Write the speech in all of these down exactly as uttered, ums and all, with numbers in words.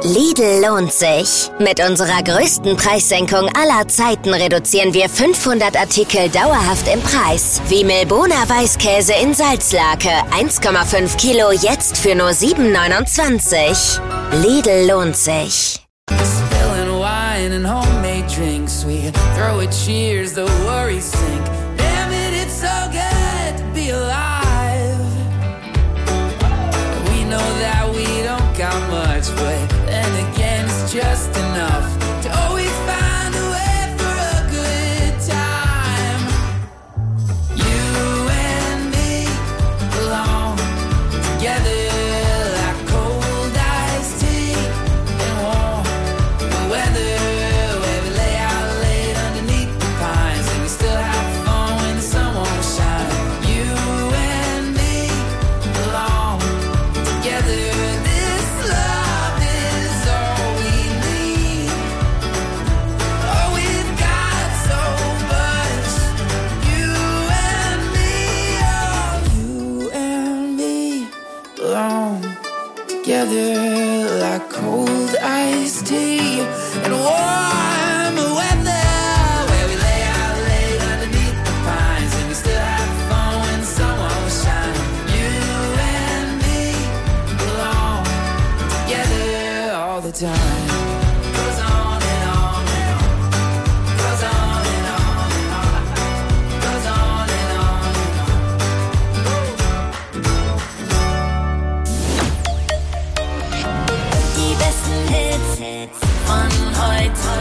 Lidl lohnt sich. Mit unserer größten Preissenkung aller Zeiten reduzieren wir fünfhundert Artikel dauerhaft im Preis. Wie Milbona Weißkäse in Salzlake, eins Komma fünf Kilo, jetzt für nur sieben neunundzwanzig. Lidl lohnt sich. Spilling wine and homemade drinks, we throw a cheers, the worries sink. Damn it, it's so good to be alive. We know that we don't got much, but then again it's just enough to always find a way for a good time. You and me belong together. Together like cold iced tea and warm weather, where we lay out late underneath the pines and we still have fun when the sun won't shine. You and me belong together all the time. Goes on and on and on. Goes on and on and on. Goes on and on and on. Die besten Hits, Hits von heute.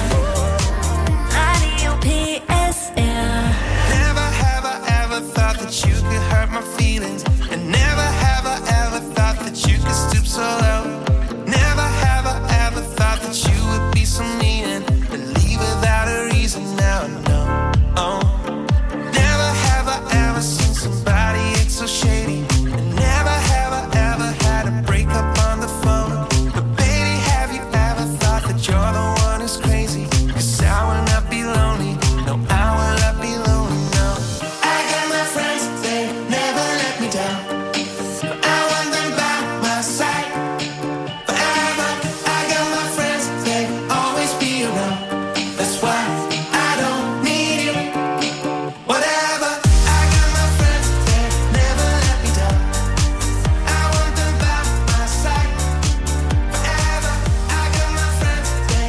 Radio P S R. Never have I ever thought that you could hurt my feelings, and never have I ever thought that you could stoop so low. Never have I ever thought that you would be so mean and leave without a reason. Now I know. Oh. Never have I ever seen somebody act so shady, and never have I ever had a breakup on the phone. You're the one who's crazy, 'cause I will not be lonely. No, I will not be lonely, no. I got my friends, they never let me down. I want them by my side forever. I got my friends, they always be around. That's why I don't need you. Whatever. I got my friends, they never let me down. I want them by my side forever. I got my friends.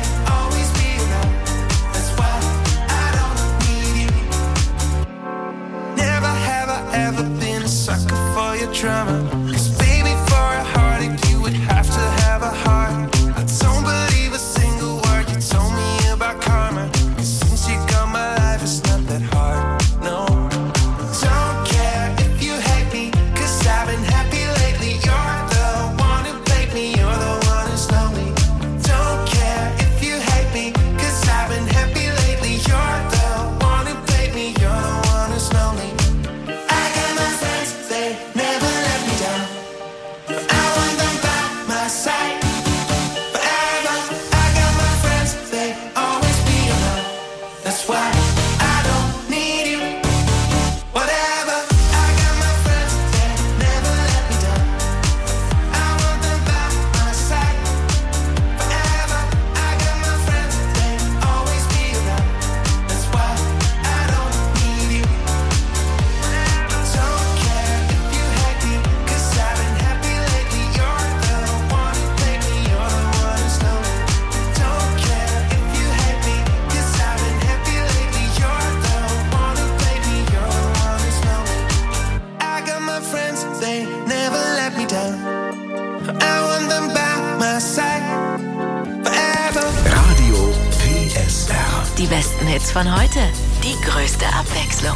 Ever been a sucker for your drama? 'Cause baby, for a heartache you would have to have a heart. I don't believe a single word you told me about karma, 'cause since you got my life it's not that hard, no. Don't care if you hate me, 'cause I've been happy lately. You're the one who played me, you're the one who's lonely. Don't care if you hate me, 'cause I've been happy lately. You're the one who played me, you're the one who's lonely. Die besten Hits von heute, die größte Abwechslung.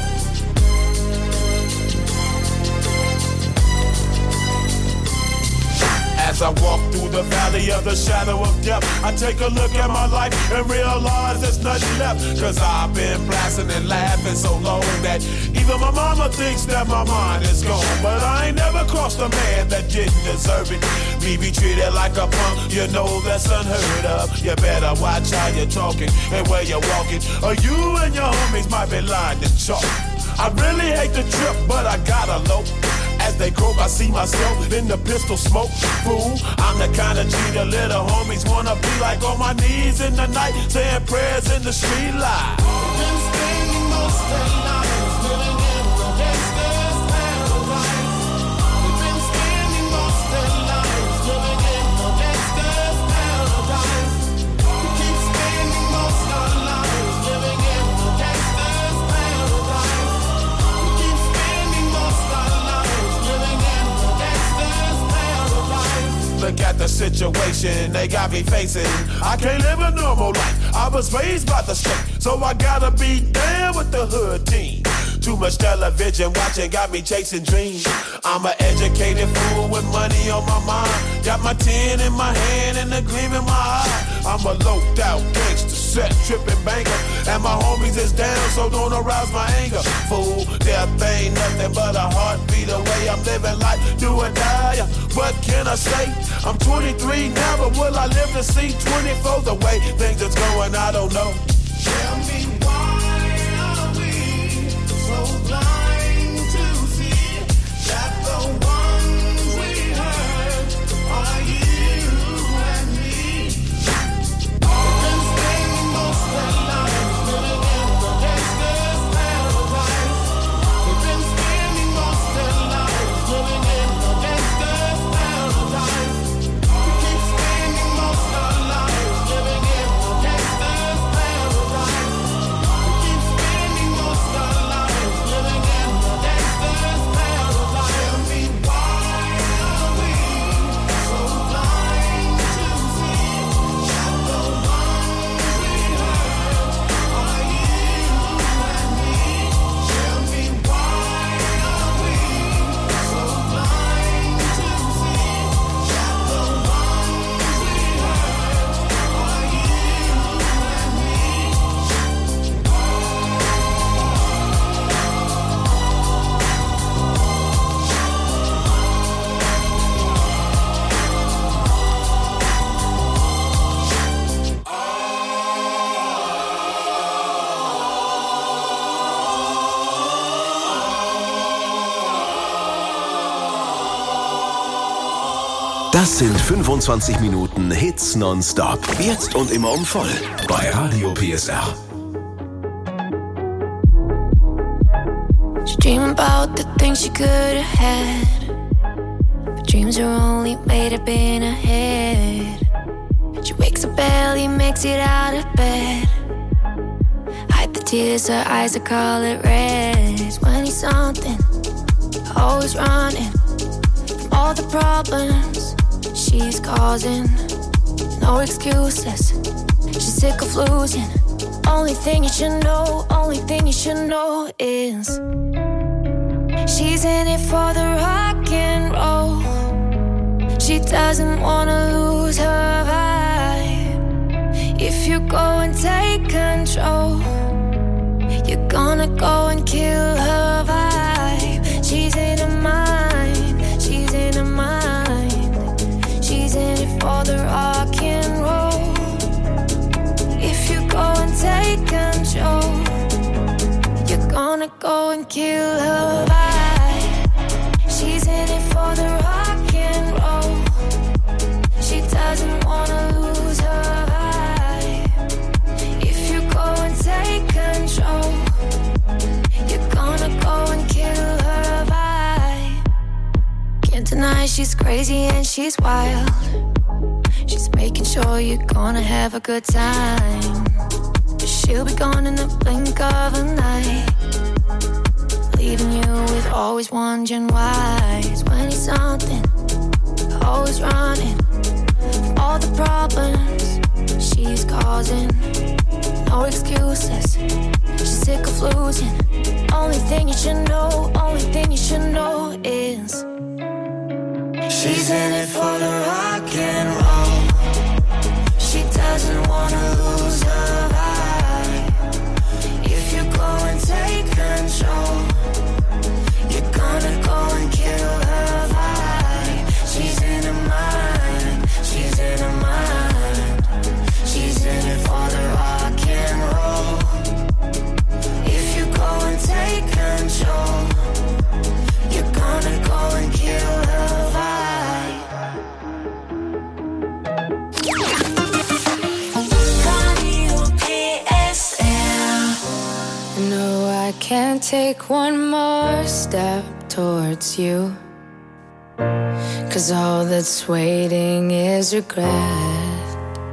As I walk through the valley of the shadow of death, I take a look at my life and realize there's nothing left. 'Cause I've been blasting and laughing so long that even my mama thinks that my mind is gone. But I ain't never crossed a man that didn't deserve it. Me be treated like a punk, you know that's unheard of. You better watch how you're talking and where you're walking, or you and your homies might be lying to chalk. I really hate the trip, but I gotta low. as they croak, I see myself in the pistol smoke. Fool, I'm the kind of G the little homies wanna be like, on my knees in the night, saying prayers in the street light. Been spending most of their lives living in the gangster's paradise. We've been spending most of their lives living in the gangster's paradise. We keep spending most of our lives living in the gangster's paradise. We keep spending most of our lives living in the gangster's paradise. Look at the situation they got me facing. I can't live a normal life. I was raised by the street, so I gotta be down with the hood team. Too much television watching got me chasing dreams. I'm an educated fool with money on my mind. Got my tin in my hand and a gleam in my eye. I'm a loped out gangster, set tripping banker, and my homies is down, so don't arouse my anger. Fool, death ain't nothing but a heartbeat away. I'm living life, do or die. What can I say? I'm twenty-three now, but will I live to see twenty-four? The way things is going, I don't know. Tell me why are we so blind to see that the ones we hurt are you and me? We've been spending most of our lives living in the gangster's paradise. We've been spending most of our lives living in the gangster's paradise. We keep spending most of our lives living in the gangster's paradise. We keep spending most of our lives living in the gangster's paradise. Tell me why are we so blind to see that the ones we hurt are you and me? Tell me why are we so blind to see that the ones we hurt are you and me? Das sind fünfundzwanzig Minuten Hits nonstop. Jetzt und immer um voll bei Radio P S R. She dream about the things she could have had, but dreams are only made up in her head. She wakes up early, makes it out of bed, hide the tears, her eyes are color red. twenty something, always running from all the problems she's causing. No excuses, she's sick of losing. Only thing you should know, only thing you should know is she's in it for the rock and roll. She doesn't wanna lose her vibe. If you go and take control, you're gonna go and kill her vibe. She's in her mind, she's in her mind. She's in it for the rock and roll. If you go and take control, you're gonna go and kill her vibe. She's in it for the rock and roll. She doesn't wanna lose her vibe. If you go and take control, you're gonna go and kill her vibe. Can't deny she's crazy and she's wild. She's making sure you're gonna have a good time. But she'll be gone in the blink of an eye, leaving you with always wondering why. twenty something, always running from all the problems she's causing. No excuses, she's sick of losing. Only thing you should know, only thing you should know is she's in it for the rock and roll. She doesn't wanna lose her vibe. If you go and take control, you're gonna go and kill her vibe. She's in her mind, she's in her mind. She's in it for the rock and roll. If you go can't take one more step towards you, 'cause all that's waiting is regret.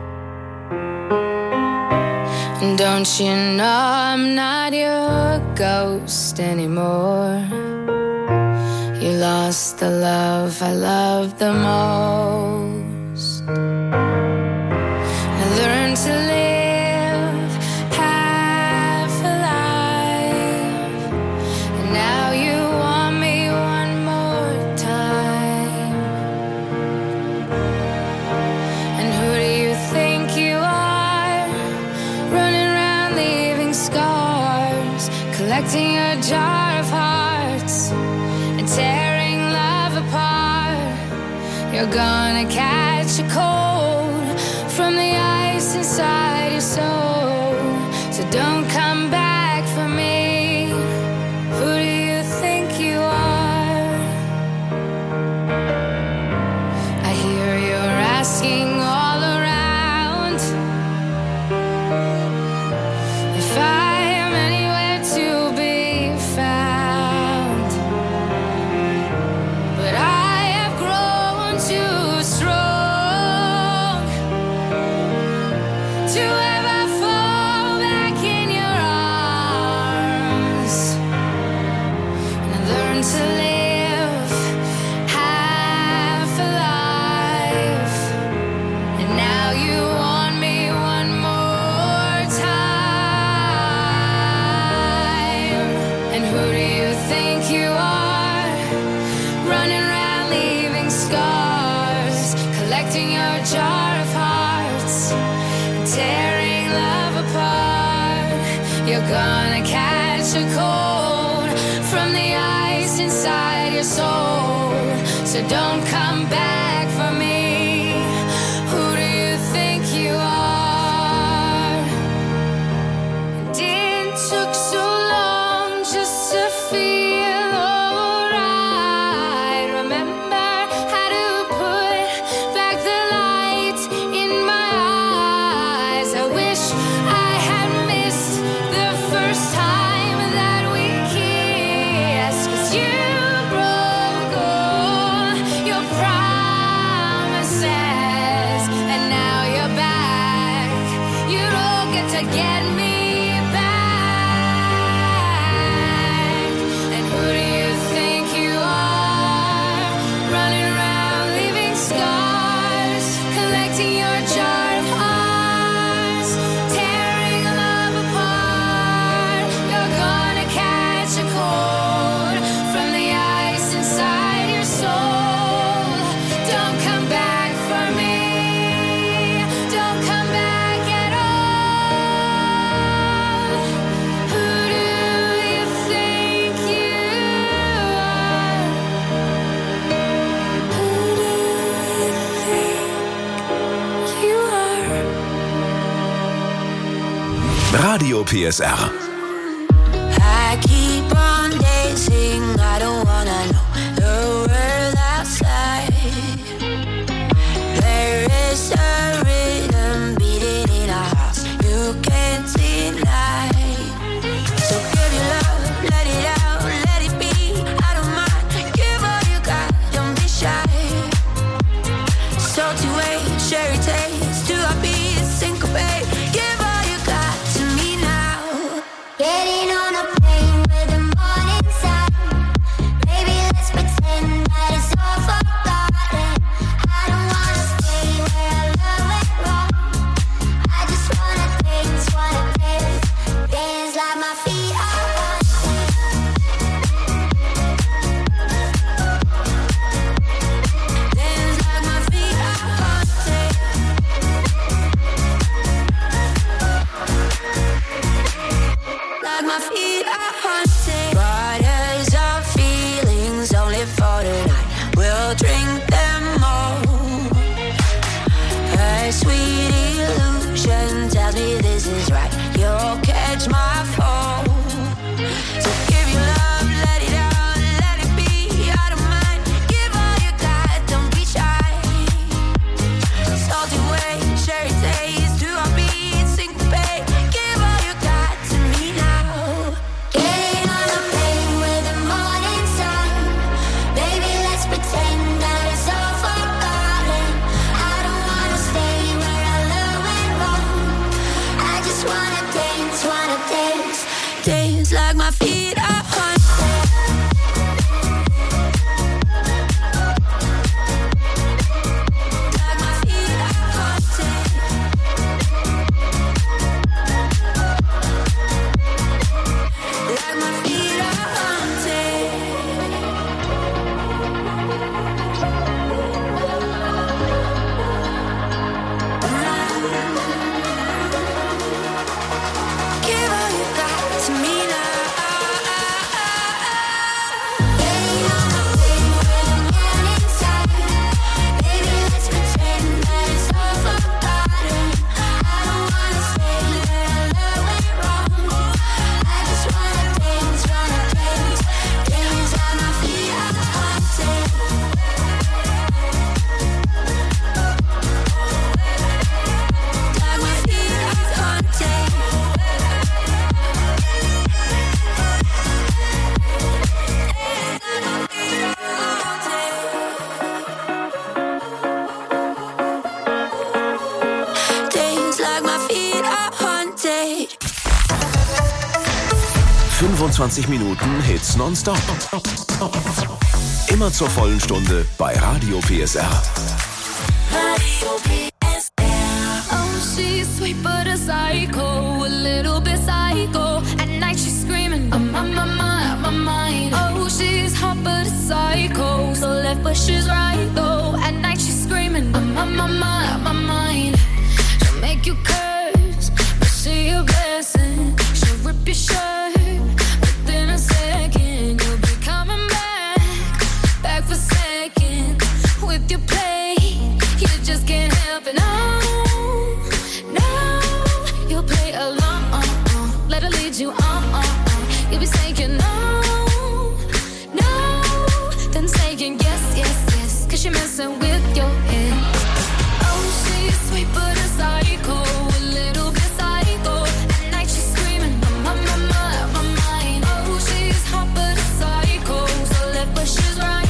And don't you know I'm not your ghost anymore? You lost the love I loved the most. I learned to live half alive, and now you want me one more time. And who do you think you are, running around leaving scars, collecting a jar of hearts and tearing love apart? You're gonna catch a cold from the ice inside your soul, so don't come back for me. Who do you think you are? I hear you're asking all around if I am anywhere to be found, but I have grown too strong to ever fall back in your arms. And I learned to live half alive, and now you want me one more time. And who do you think you are, running around leaving scars, collecting your jar of hearts, tearing love apart? You're gonna catch a cold from the ice inside your soul, so don't come back for me. Who do you think you are? And it took so long just to feel alright. Remember how to put back the light in my eyes. I wish I had missed the first time that we kissed, 'cause you broke all your promises, and now you're back. You don't get to get me back. And who do you think you are, running around leaving scars, collecting your jar of hearts, tearing love apart? You're gonna catch a cold from the ice inside your soul. Don't come back for me. Don't come back at all. Who do you think you are? Who do you think you are? Radio P S R. I keep on dancing, I don't wanna know the world outside. There is a rhythm beating in our hearts you can't deny. So give your love, let it out, let it be. I don't mind, give all you got, don't be shy. Salty waves, cherry taste, do I be syncopate? Give all you got to me now. Getting on a plane with the morning sun. Baby, let's pretend that it's all forgotten. I don't wanna stay where love went wrong. I just wanna dance, wanna dance, dance like my feet are haunted. Dance like my feet are haunted. Like my feet are haunted. Waters of feelings only for tonight. We'll drink them all. A sweet illusion tells me this is right. You'll catch my fall. So give your love, let it out, let it be. I don't mind, give all you got, don't be shy. Salty waves, cherry taste, do I be syncopate? Give all you got to me now. Getting my feet are haunted. fünfundzwanzig Minuten Hits nonstop. Immer zur vollen Stunde bei Radio P S R. Radio P S R. Oh, she's sweet but a psycho, a little bit psycho. At night she's screaming, I'm on my mind, my mind. Oh, she's hot but a psycho, so left but she's right though. At night she's screaming, I'm on my mind, my mind. She'll make you curse, but she a blessing. She'll rip your shirt. Your play, you just can't help it. No, no, you'll play along. Let her lead you on. You'll be saying no, no, then saying yes, yes, yes, cause you're messing with your head. Oh, she's sweet but a psycho, a little bit psycho. At night she's screaming, my, my, my, my mind. Oh, she's hot but a psycho, so left but she's right.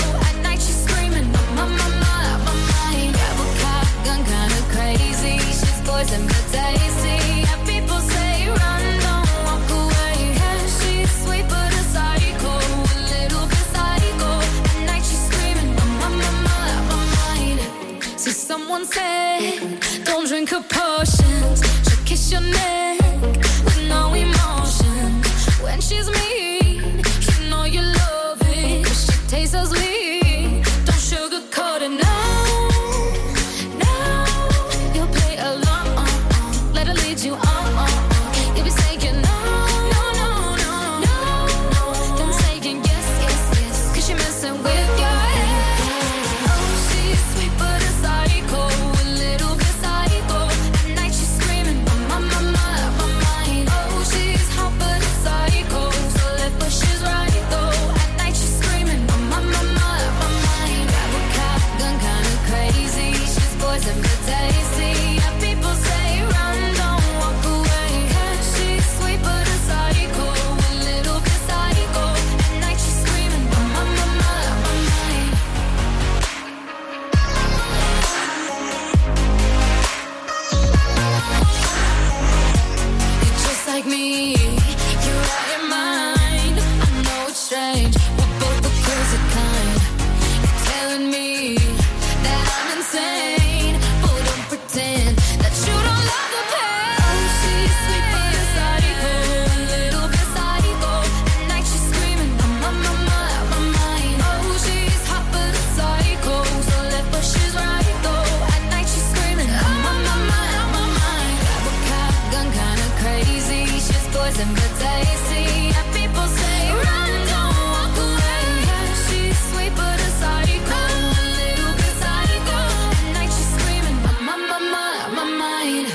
Poison but tasty. Yeah, people say run, don't walk away. Yeah, she's sweet but a psycho, a little bit psycho. At night she's screaming, my, my, my, my mind. See, someone said, don't drink her potions. She'll kiss your neck with no emotion. When she's mean, you know you love it, cause she tastes so sweet. Don't sugarcoat it, no. You on, on, on. You'll be saying no, no, no, no, no, then saying yes, yes, yes, cause you're messing with your head. Oh, she's sweet but a psycho, a little bit psycho. At night she's screaming, my, my, my, my mind. Oh, she's hot but a psycho, so left but she's right though. At night she's screaming, my, my, my, my mind. Grab a cop, gun kinda crazy. She's poison but tasty. Yeah, people say run, don't. Like me, you're out your mind. I know it's strange, we're both the crazy kind. You're telling me that I'm insane, but don't pretend that you don't love the pain. Oh, she's sweet but a psycho, a little bit psycho. At night she's screaming, my, my, my, my mind. Oh, she's hot but a psycho, so left but she's right though. At night she's screaming, my, my, my, my mind. Grab a cop, gun kinda crazy. Poison but tasty. Yeah, people say run, don't walk away. Yeah, she's sweet but a psycho, a little bit psycho. At night she's screaming, my, my, my, my, my mind.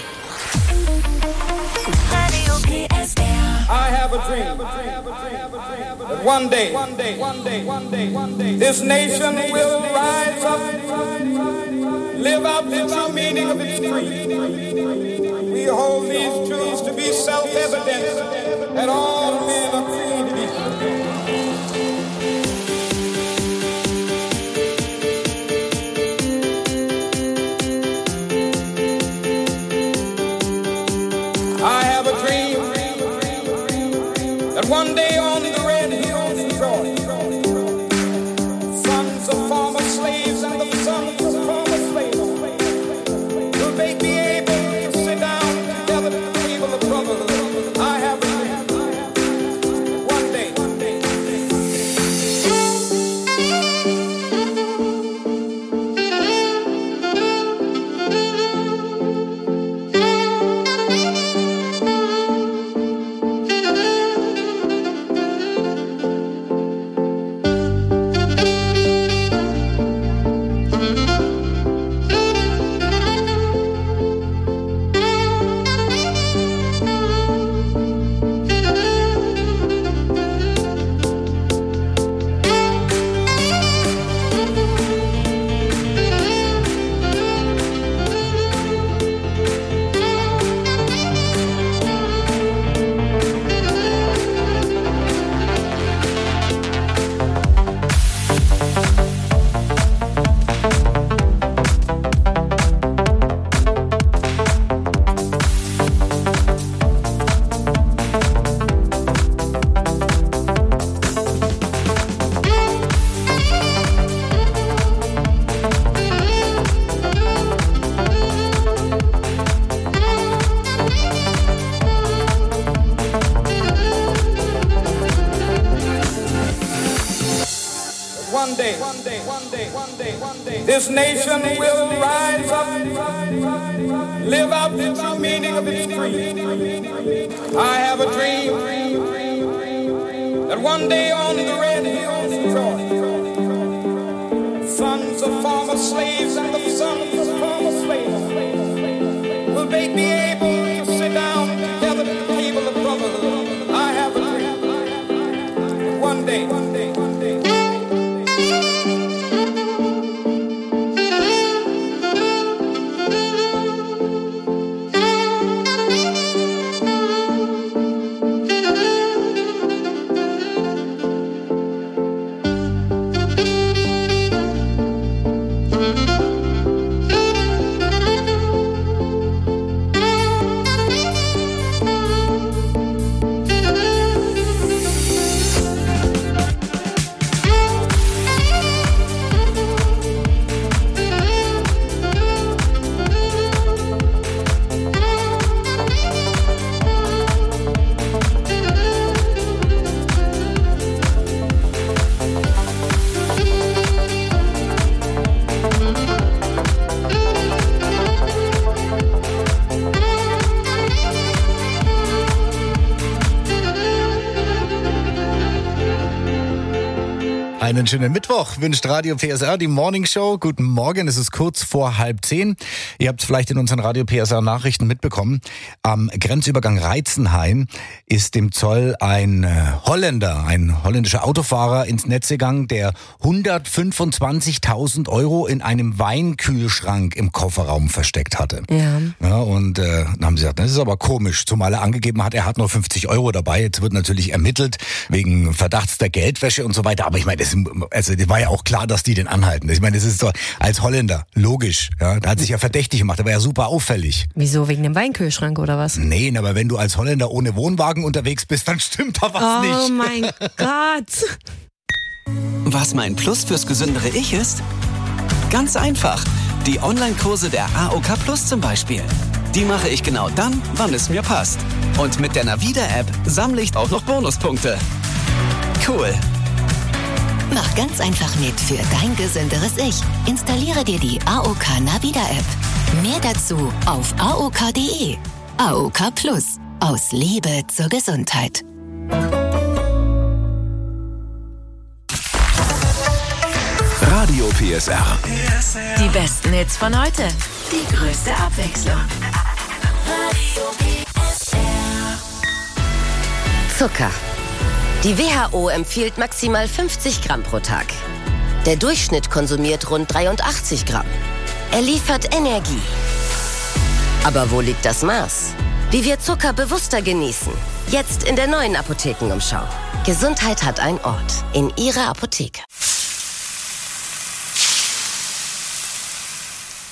Radio P S R. I have a dream that one day, one day, one day, one day, one day, this nation will rise up, live out the true meaning of its creed. We hold these truths to be self-evident that all men are created equal. I have a dream that one day on the red hills of Georgia, sons of former slaves and the sons of former slaves will they be able to sit down together at the table of brotherhood. I have a dream. One day, one day. One day, one day, one day, one day, one day, this nation will rise up, live out the true meaning of its creed. I have a dream that one day on the red hills of Georgia, sons of former slaves and the sons of former slaves will they be able to sit down together at the table of brotherhood. I have a dream that one day, one day, one day. Einen schönen Mittwoch wünscht Radio P S R, die Morning Show. Guten Morgen, es ist kurz vor halb zehn. Ihr habt es vielleicht in unseren Radio P S R Nachrichten mitbekommen. Am Grenzübergang Reitzenhain ist dem Zoll ein Holländer, ein holländischer Autofahrer ins Netz gegangen, der hundertfünfundzwanzigtausend Euro in einem Weinkühlschrank im Kofferraum versteckt hatte. Ja. Ja, und äh, dann haben sie gesagt, das ist aber komisch, zumal er angegeben hat, er hat nur fünfzig Euro dabei. Jetzt wird natürlich ermittelt wegen Verdachts der Geldwäsche und so weiter. Aber ich meine, das, also, das war ja auch klar, dass die den anhalten. Ich meine, das ist doch als Holländer logisch. Ja, da hat sich ja verdächtig gemacht, der war ja super auffällig. Wieso, wegen dem Weinkühlschrank oder was? Nee, aber wenn du als Holländer ohne Wohnwagen unterwegs bist, dann stimmt da was oh nicht. Oh mein Gott. Was mein Plus fürs gesündere Ich ist? Ganz einfach. Die Online-Kurse der A O K Plus zum Beispiel. Die mache ich genau dann, wann es mir passt. Und mit der Navida-App sammle ich auch noch Bonuspunkte. Cool. Mach ganz einfach mit für dein gesünderes Ich. Installiere dir die A O K Navida-App. Mehr dazu auf A O K punkt de. A O K Plus. Aus Liebe zur Gesundheit. Radio P S R. Die besten Hits von heute. Die größte Abwechslung. Radio P S R. Zucker. Die W H O empfiehlt maximal fünfzig Gramm pro Tag. Der Durchschnitt konsumiert rund dreiundachtzig Gramm. Er liefert Energie. Aber wo liegt das Maß? Wie wir Zucker bewusster genießen. Jetzt in der neuen Apothekenumschau. Gesundheit hat einen Ort. In Ihrer Apotheke.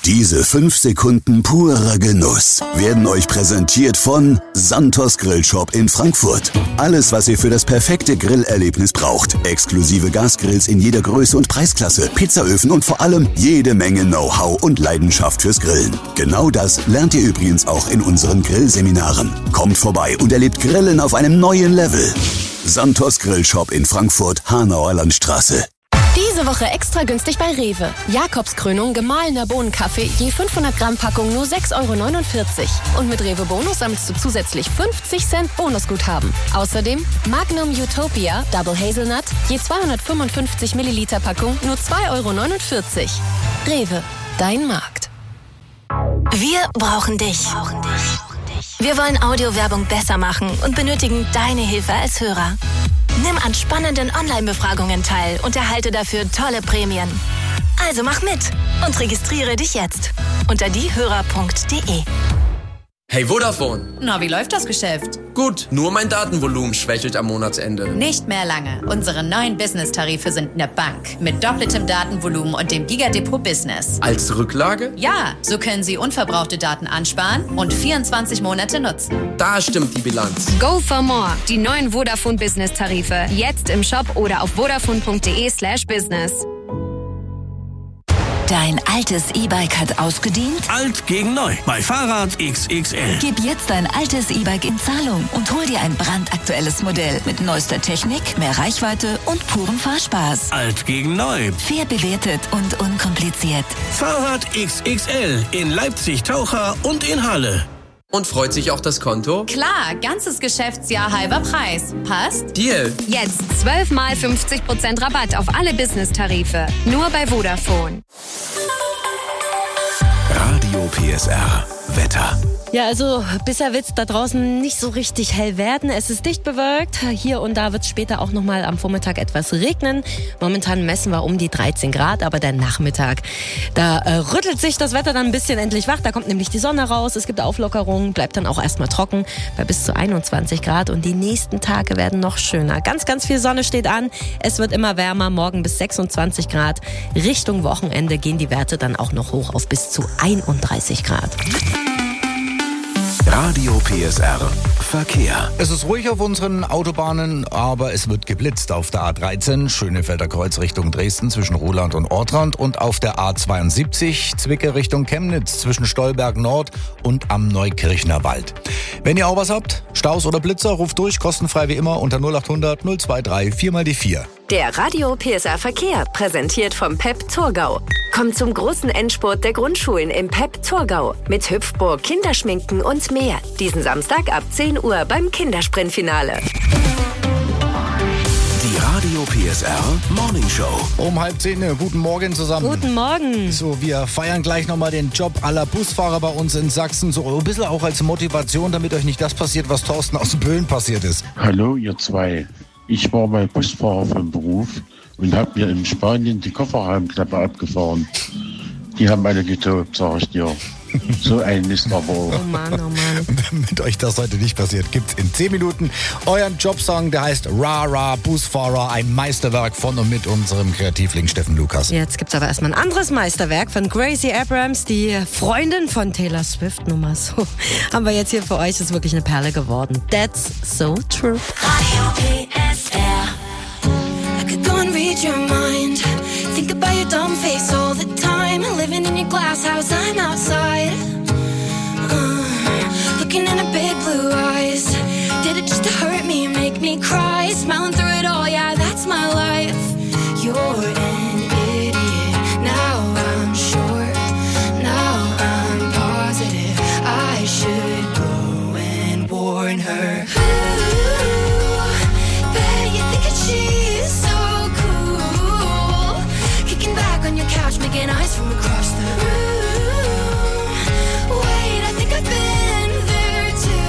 Diese fünf Sekunden purer Genuss werden euch präsentiert von Santos Grillshop in Frankfurt. Alles, was ihr für das perfekte Grillerlebnis braucht. Exklusive Gasgrills in jeder Größe und Preisklasse, Pizzaöfen und vor allem jede Menge Know-how und Leidenschaft fürs Grillen. Genau das lernt ihr übrigens auch in unseren Grillseminaren. Kommt vorbei und erlebt Grillen auf einem neuen Level. Santos Grillshop in Frankfurt, Hanauer Landstraße. Diese Woche extra günstig bei Rewe. Jakobskrönung gemahlener Bohnenkaffee, je fünfhundert Gramm Packung nur sechs Euro neunundvierzig. Und mit Rewe Bonus sammelst du zusätzlich fünfzig Cent Bonusguthaben. Außerdem Magnum Utopia Double Hazelnut, je zweihundertfünfundfünfzig Milliliter Packung nur zwei Euro neunundvierzig. Rewe, dein Markt. Wir brauchen dich. Wir wollen Audiowerbung besser machen und benötigen deine Hilfe als Hörer. Nimm an spannenden Online-Befragungen teil und erhalte dafür tolle Prämien. Also mach mit und registriere dich jetzt unter diehörer punkt de. Hey Vodafone. Na, wie läuft das Geschäft? Gut, nur mein Datenvolumen schwächelt am Monatsende. Nicht mehr lange. Unsere neuen Business-Tarife sind eine Bank. Mit doppeltem Datenvolumen und dem Gigadepot Business. Als Rücklage? Ja, so können Sie unverbrauchte Daten ansparen und vierundzwanzig Monate nutzen. Da stimmt die Bilanz. Go for more. Die neuen Vodafone Business-Tarife. Jetzt im Shop oder auf vodafone punkt de slash business. Dein altes E-Bike hat ausgedient? Alt gegen neu bei Fahrrad X X L. Gib jetzt dein altes E-Bike in Zahlung und hol dir ein brandaktuelles Modell mit neuester Technik, mehr Reichweite und purem Fahrspaß. Alt gegen neu. Fair bewertet und unkompliziert. Fahrrad X X L in Leipzig, Taucher und in Halle. Und freut sich auch das Konto? Klar, ganzes Geschäftsjahr halber Preis. Passt? Deal. Jetzt zwölf mal fünfzig Prozent Rabatt auf alle Business-Tarife. Nur bei Vodafone. Radio P S R Wetter. Ja, also bisher wird es da draußen nicht so richtig hell werden. Es ist dicht bewölkt. Hier und da wird es später auch nochmal am Vormittag etwas regnen. Momentan messen wir um die dreizehn Grad, aber der Nachmittag, da äh, rüttelt sich das Wetter dann ein bisschen endlich wach. Da kommt nämlich die Sonne raus, es gibt Auflockerungen, bleibt dann auch erstmal trocken bei bis zu einundzwanzig Grad. Und die nächsten Tage werden noch schöner. Ganz, ganz viel Sonne steht an. Es wird immer wärmer, morgen bis sechsundzwanzig Grad. Richtung Wochenende gehen die Werte dann auch noch hoch auf bis zu einunddreißig Grad. Radio P S R Verkehr. Es ist ruhig auf unseren Autobahnen, aber es wird geblitzt auf der A dreizehn, Schönefelder Kreuz Richtung Dresden zwischen Ruhland und Ortrand und auf der A zweiundsiebzig, Zwickau Richtung Chemnitz zwischen Stolberg Nord und am Neukirchner Wald. Wenn ihr auch was habt, Staus oder Blitzer, ruft durch, kostenfrei wie immer unter null acht hundert null zwei drei vier mal die vier. Der Radio P S R Verkehr, präsentiert vom P E P Thurgau. Kommt zum großen Endspurt der Grundschulen im P E P Thurgau mit Hüpfburg, Kinderschminken und mehr. Diesen Samstag ab zehn Uhr beim Kindersprintfinale. Die Radio P S R Morning Show. Um halb zehn, guten Morgen zusammen. Guten Morgen. So, wir feiern gleich nochmal den Job aller Busfahrer bei uns in Sachsen. So ein bisschen auch als Motivation, damit euch nicht das passiert, was Thorsten aus Böhlen passiert ist. Hallo, ihr zwei. Ich war mal Busfahrer vom Beruf und habe mir in Spanien die Kofferraumklappe abgefahren. Die haben alle getobt, sag ich dir. So ein Mist aber auch. Oh Mann, oh Mann. Damit euch das heute nicht passiert, gibt's in zehn Minuten euren Jobsong, der heißt Ra Ra Busfahrer, ein Meisterwerk von und mit unserem Kreativling Steffen Lukas. Jetzt gibt's aber erstmal ein anderes Meisterwerk von Gracie Abrams, die Freundin von Taylor Swift Nummer. So haben wir jetzt hier für euch, ist wirklich eine Perle geworden. That's so true. Radio P S R. I could go and read your mind. Think about your dumb face all the time. Living in your glass house, I'm outside. Uh, looking in her big blue eyes. Did it just to hurt me, make me cry? Smiling through it all, yeah, that's my life. You're an idiot. Now I'm sure. Now I'm positive. I should go and warn her. Ooh, bet you think that she's so cool. Kicking back on your couch, making eyes from across the room. Wait, I think I've been there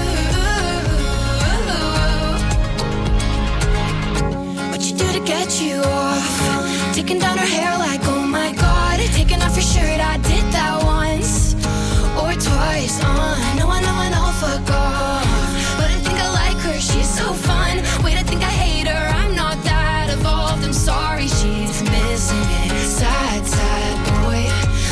too. What you do to get you off? Taking down her hair like, oh my god. Taking off your shirt, I did that once or twice. Uh, no, I know, I know, fuck off. But I think I like her, she's so fun. Wait, I think I hate her, I'm not that evolved. I'm sorry, she's missing it. Sad, sad boy.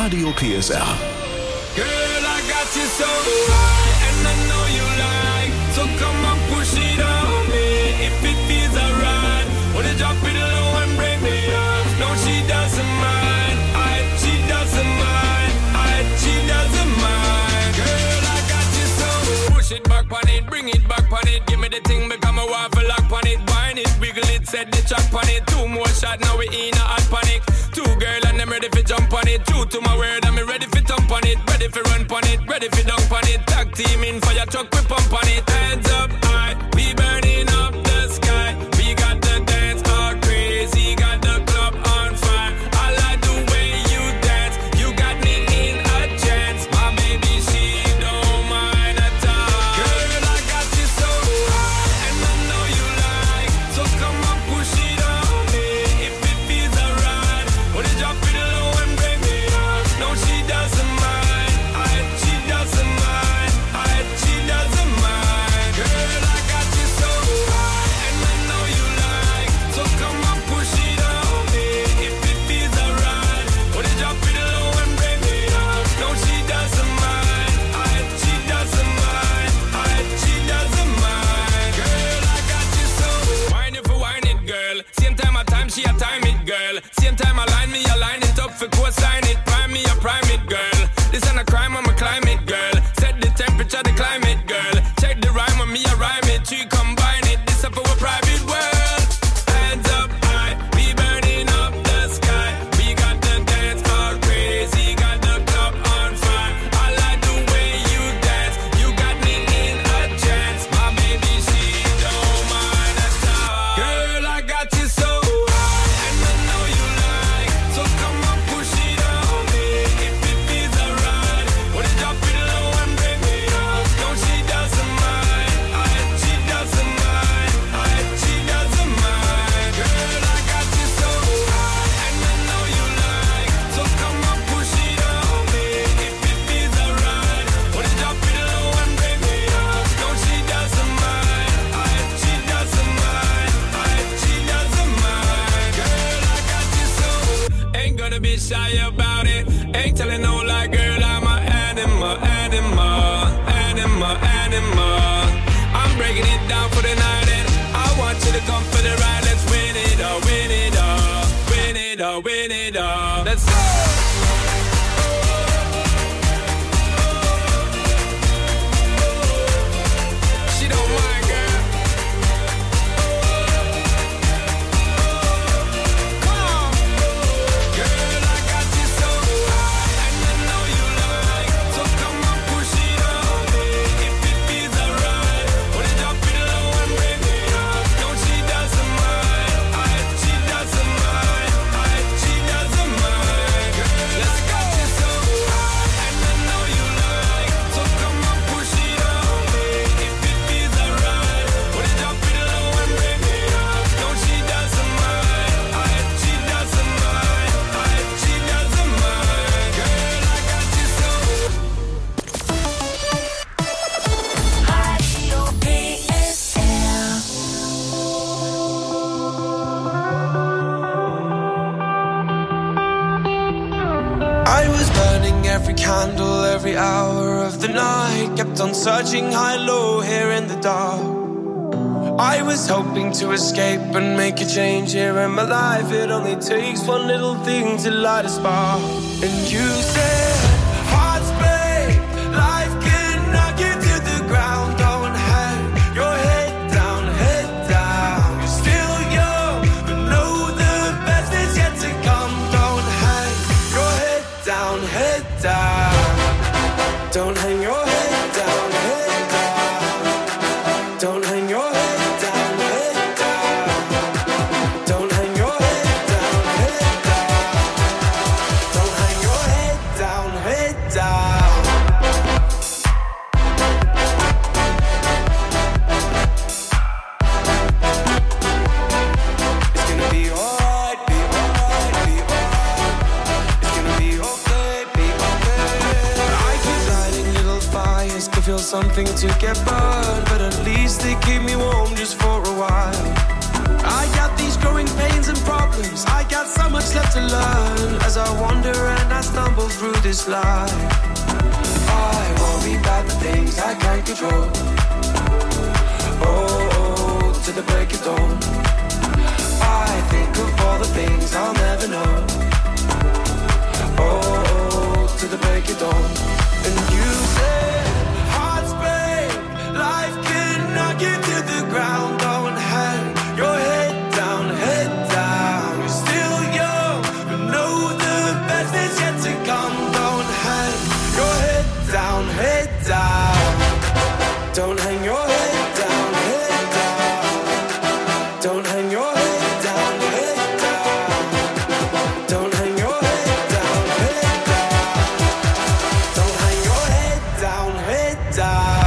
Radio P S R. Girl, I got you so high, and I know you like. So come on, push it on me. If it feels alright, wanna drop it low and bring me up. No, she doesn't mind. I, she doesn't mind. I, she doesn't mind. Girl, I got you so. Push it back on it, bring it back on it. Give me the thing, become a waffle lock on it. Wine it, wiggle it, set the track on it. Two more shots, now we in a hot panic. Two girl and I'm ready for jump on it. True to my word, I'm ready for thump on it. Ready for run on it, ready for dunk on it. Tag team in fire truck, we pump on it. Hands up high, we burning up the sky. We got the dance all crazy, got the club on fire. I like the way you dance, you got me in a trance. My baby, she don't mind at all. Girl, I got you so high, and I know you like. So come on, push it on me. If it feels alright, wanna drop it low and bring me up. No, she doesn't mind. I, she doesn't mind. I, she doesn't mind. Girl, I got you so high, and I know you like. So come on, push it on me. If it feels alright, wanna drop it low and bring me up. No, she doesn't mind. I, she doesn't mind. I, she doesn't mind. Girl, I got you so. Wine it for wine it, girl. Same time I time, she a time it, girl. Same time I line me, I line it up for co-sign it. Prime me, I prime it, girl. This ain't a crime, I'm a climate, girl. Set the temperature, the climate, girl. Check the rhyme on me, I rhyme it. Three combine it, this up for a private world. Hands up high, we burning up the sky. We got the dance all crazy, got the club on fire. I like the way you dance, you got me in a trance. My baby, she don't mind at all. Girl, I got you so high, and I know you like. So come on, push it on me. If it feels alright, wanna drop it low and bring me up. No, she doesn't mind. I, she doesn't mind. I, she doesn't mind. Girl, I got you so high, and I know you like. So come on, push it on me. If it feels alright, wanna drop it low and bring me up. No, she doesn't mind. I, she doesn't mind. I, she doesn't mind. Girl, I got you so. Ain't gonna be shy about it. Ain't telling no lie, girl, I'm a animal, animal, animal, animal. I'm breaking it down for the night, and I want you to come for the ride. Let's win it all, win it all, win it all, win it all. Let's go. She don't mind, girl. Come on. Girl, I got you so high, and I know you like. So come on, push it on me. If it feels alright, wanna drop it low and bring me up. No, she doesn't mind. I, she doesn't mind. I, she doesn't mind. Girl, let's go. You so high, and I know you like. So come on, push it on me. If it feels alright, wanna drop it low and bring me up. No, she doesn't mind. I, she doesn't mind. I, she doesn't mind. Girl, I got you so. Radio P S R. I was burning every candle, every hour of the night. Kept on searching high, low, here in the dark. I was hoping to escape and make a change here in my life. It only takes one little thing to light a spark. And you said, hearts break, life can knock you to the ground. Don't hang your head down, head down. You're still young, but know the best is yet to come. Don't hang your head down, head down. Don't hang your head down, head down. Don't hang your head down, head down. Don't hang your head down, head down. Don't hang your head down, head down. It's gonna be alright, be alright, be alright. It's gonna be okay, be okay. I keep lighting little fires to feel something to get burned, but at least they keep me warm just for a while. I got these growing pains and problems. I got so much left to learn as I wander and I stumble through this life. I worry about the things I can't control. Oh, oh, to the break of dawn. I think of all the things I'll never know. Oh, oh, to the break of dawn. And you said, hearts break, life can knock you to the ground. Don't hang your head down, head down. You're still young, but know the best is yet to come. Don't hang your head down, head down. Don't hang your head down, head down. Don't hang your head down, head down. Don't hang your head down, head down. Don't hang your head down, head down.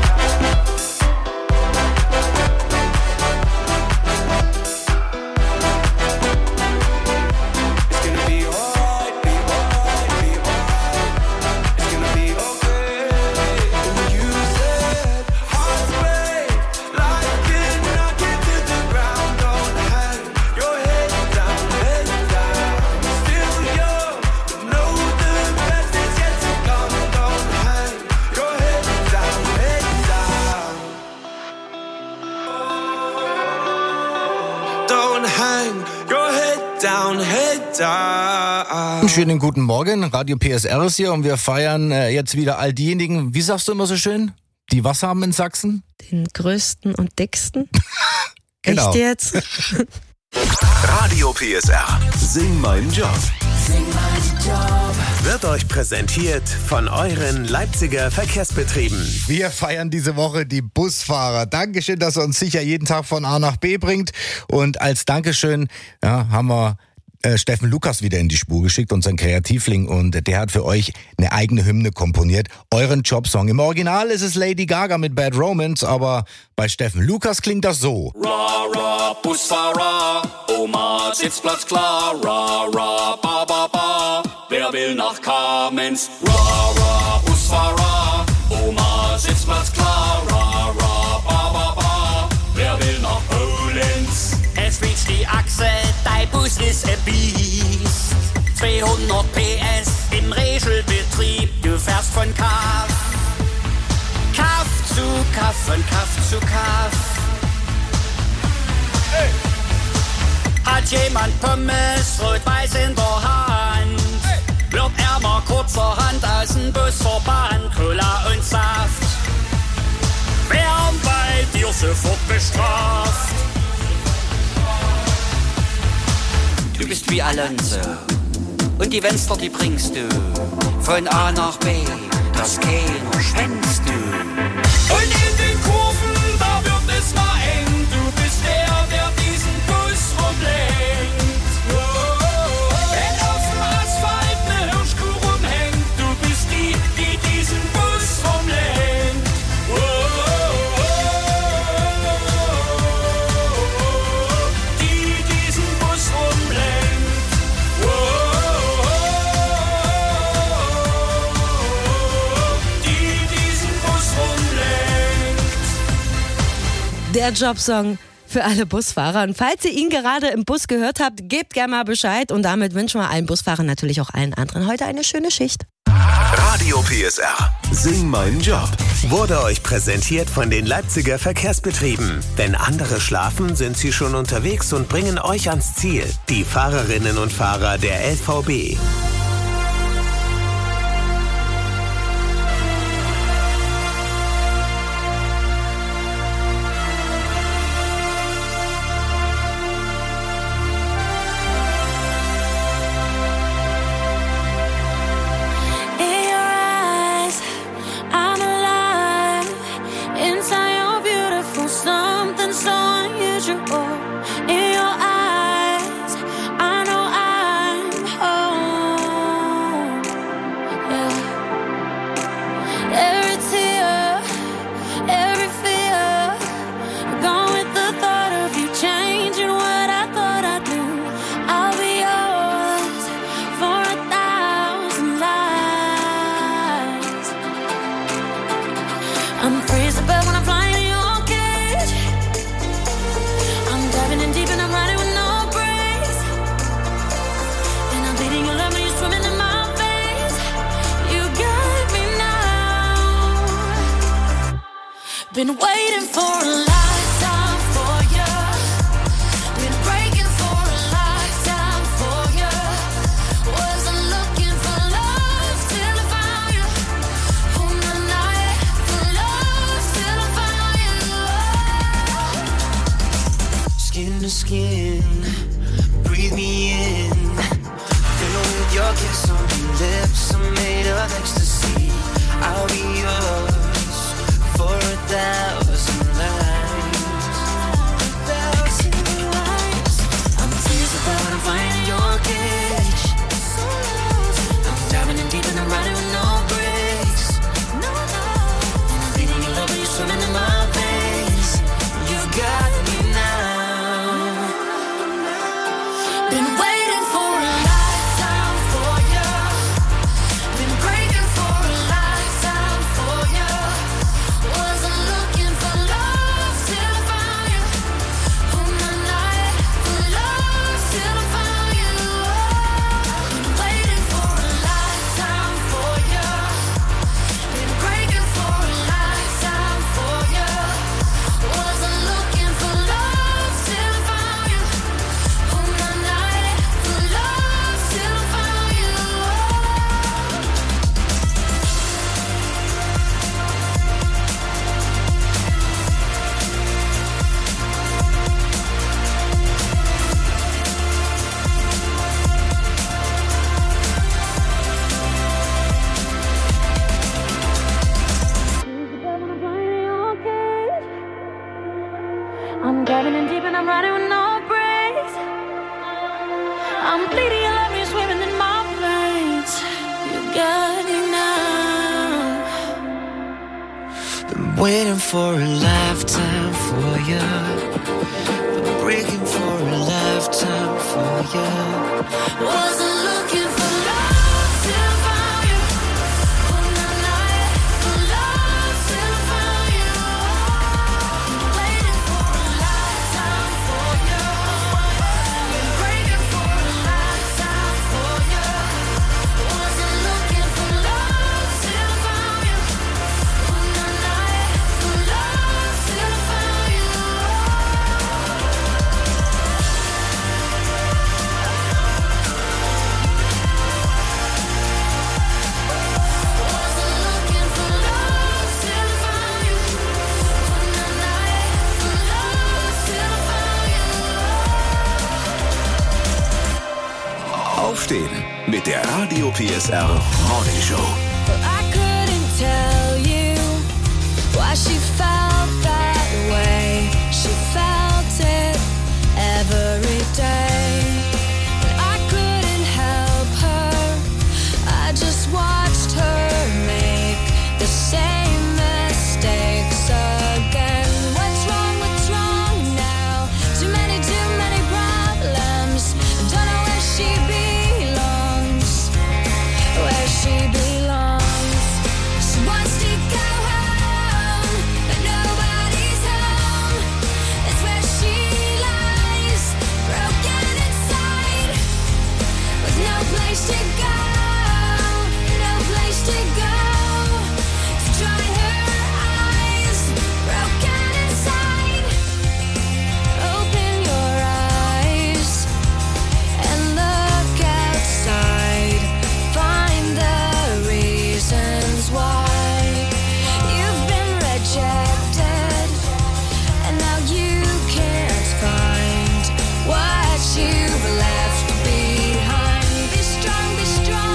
It's gonna be alright, be alright, be alright. It's gonna be okay. And you said, hearts break, life can knock you to the ground. Don't hang your head down, head down. You're still young, but know the best is yet to come. Don't hang your head down, head down. Don't hang your head down, head down. Schönen guten Morgen, Radio P S R ist hier und wir feiern äh, jetzt wieder all diejenigen, wie sagst du immer so schön, die was haben in Sachsen? Den größten und dicksten. Genau. Echt jetzt? Radio P S R. Sing meinen Job. Sing meinen Job. Wird euch präsentiert von euren Leipziger Verkehrsbetrieben. Wir feiern diese Woche die Busfahrer. Dankeschön, dass ihr uns sicher jeden Tag von A nach B bringt. Und als Dankeschön ja, haben wir äh, Steffen Lukas wieder in die Spur geschickt, unseren Kreativling. Und der hat für euch eine eigene Hymne komponiert. Euren Jobsong. Im Original ist es Lady Gaga mit Bad Romance, aber bei Steffen Lukas klingt das so. Ra, ra, Busfahrer, Oma, Sitzplatz klar. Ra, ra, ba, ba, ba, wer will nach Kamenz? Ra, ra, Busfahrer, Oma, Sitzplatz klar. Ra, ra, ba, ba, ba, wer will nach Polenz? Es quietscht die Achse, dein Bus ist ein Biest. zweihundert P S im Regelbetrieb, du fährst von Kaff. Kaff zu Kaff, von Kaff zu Kaff. Hey. Hat jemand Pommes rot-weiß in der Hand? Hey. Wird er mal kurzerhand aus dem Bus verbannt, Cola und Saft. Werden bei dir sofort bestraft. Du bist wie Alonso und die Fenster, die bringst du von A nach B, das keiner schwänzt du. Und in den Kurven, da wird es mal eng. Du bist der, der diesen Bus rumlenkt. Oh, oh, oh. Wenn auf dem Asphalt eine Hirschkuh rumhängt, du bist die, die diesen Bus rumlenkt. Oh, oh, oh. Die diesen Bus rumlenkt. Oh, oh, oh. Die diesen Bus rumlenkt. Der Jobsong für alle Busfahrer. Und falls ihr ihn gerade im Bus gehört habt, gebt gerne mal Bescheid. Und damit wünschen wir allen Busfahrern, natürlich auch allen anderen, heute eine schöne Schicht. Radio P S R. Sing meinen Job. Wurde euch präsentiert von den Leipziger Verkehrsbetrieben. Wenn andere schlafen, sind sie schon unterwegs und bringen euch ans Ziel. Die Fahrerinnen und Fahrer der L V B. In your eyes, I'm alive. Inside your beautiful something so unusual. In your eyes, I know I'm home. Been waiting for a lifetime for you. Been breaking for a lifetime for you. Wasn't looking for love till I found you. On the night for love till I found you. Skin to skin, breathe me in. Fill with your kiss on your lips. I'm made of ecstasy. I'll be yours for a thousand lives. Thousand lives. I'm tears without a fire in your cage. I'm diving in deep and I'm riding with no brakes. I'm bleeding in love when you're swimming in my veins. You've got me now. Been waiting for a lifetime for you. Been breaking for a lifetime for you. Wasn't looking for love till I found you. On the night for love till I found you. Been waiting for a lifetime for you. Been breaking for a lifetime for you. Wasn't looking for love till I found you. On the night for love till I found you. I'm diving in deep and I'm riding with no brakes. I'm bleeding, you love me, swimming in my veins. You got me now. Been waiting for a lifetime for you. Been breaking for a lifetime for you. Wasn't looking for love till I found you. On the night for love till I found you. Waiting for a lifetime for you. Been breaking for a lifetime for you. Wasn't looking for love till I found you. On the night for love till I found you. Aufstehen mit der Radio P S R Morning Show. I couldn't tell you why she felt that way. She felt it every day. And I couldn't help her. I just watched her make the same mistakes again. What's wrong? What's wrong now? Too many, too many problems. Don't know where she belongs. Where she belongs. She wants to go home, but nobody's home. It's where she lies, broken inside, with no place to go, no place to go. To dry her eyes, broken inside. Open your eyes and look outside. Find the reasons why you've been rejected, and now you can't find what you've left behind. Be strong, be strong.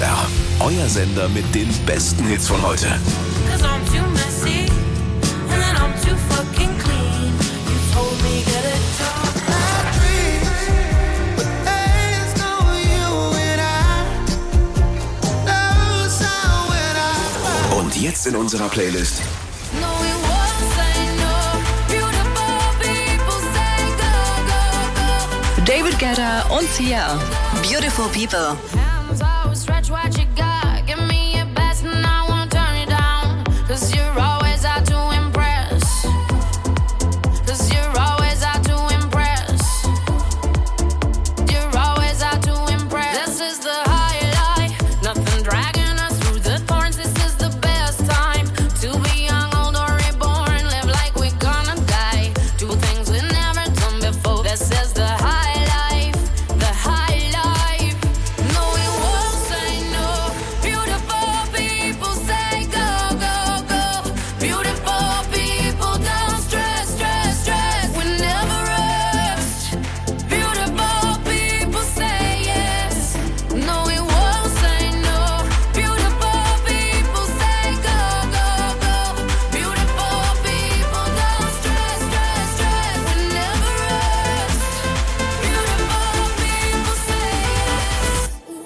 R. Euer Sender mit den besten Hits von heute. Cause I'm too messy, and then I'm too fucking clean. You told me get a job. I breathe, but there's no you and I. No sound when I. Und jetzt in unserer Playlist No, we won't say no. Beautiful people say go, go, go. David Guetta und Sia. Beautiful People. Hands out, stretch what you got. Give me your best and I won't turn it down. Cause you're always out to impress. Cause you're always out to impress. You're always out to impress. This is the highlight. Nothing dragging us through the thorns. This is the best time to be young, old, or reborn. Live like we're gonna die. Do things we've never done before. This is the high life. The high life. No, we won't say no. Beautiful people say go, go, go. Beautiful people don't stress, stress, stress. We never rest. Beautiful people say yes. No, we won't say no. Beautiful people say go, go, go. Beautiful people don't stress, stress, stress. We never rest. Beautiful people say yes.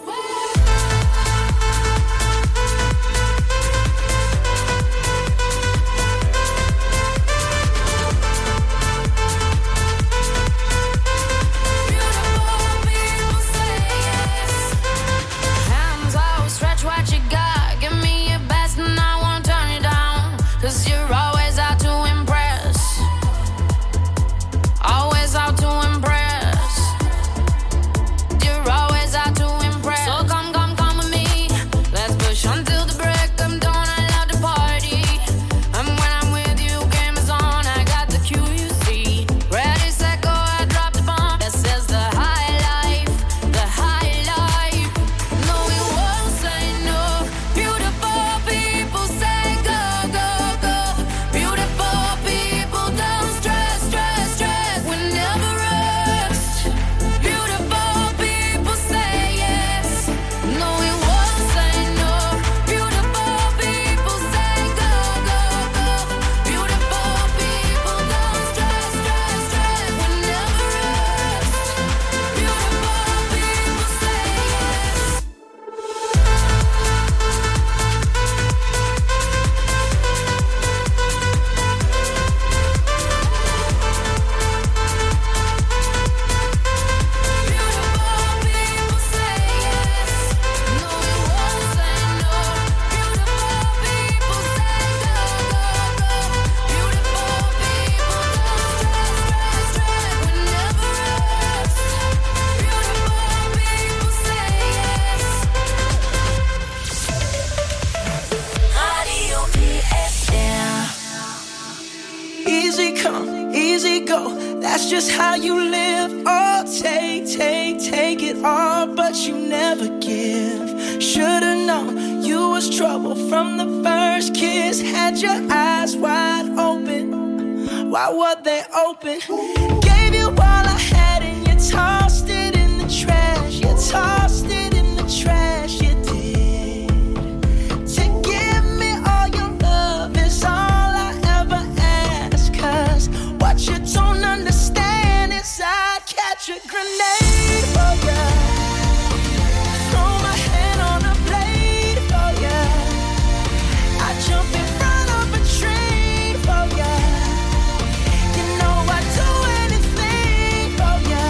Hands out, stretch what you got. Give me your best and I won't turn it down. Cause you're always out to impress. Always out to impress. You're always out to impress. So come, come, come with me. Let's push until the break of dawn. I love to party. And when I'm with you, game is on. I got the Q, you see. Ready, set, go, I drop the bomb. This is the high life. The high life. No, we won't say no. Beautiful people say go, go, go. Beautiful people don't stress, stress, stress. We never rest. Beautiful people say yes. No, we won't say no. Beautiful people say go, go, go. Beautiful people don't stress, stress, stress. We never rest. Beautiful people say yes. Radio P S R. Easy come, easy go. That's just how you live. Oh, take, take, take it all, but you never give. Should've known you was trouble from the first kiss. Had your eyes wide open. Why were they open? Gave you all I had and you tossed it in the trash. You tossed it in the trash. You did. To give me all your love is all I ever ask. Cause what you don't understand is I'd catch a grenade for ya. Throw my hand on a blade for ya. I'd jump in front of a train for ya. You know I'd do anything for ya.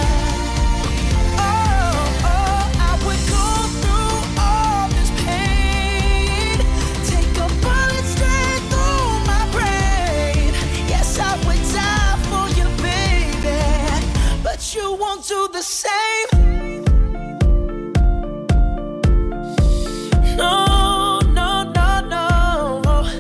Oh, oh, I would go through all this pain. Take a bullet straight through my brain. Yes, I would die for you, baby. But you won't do the same. No, no, no, no.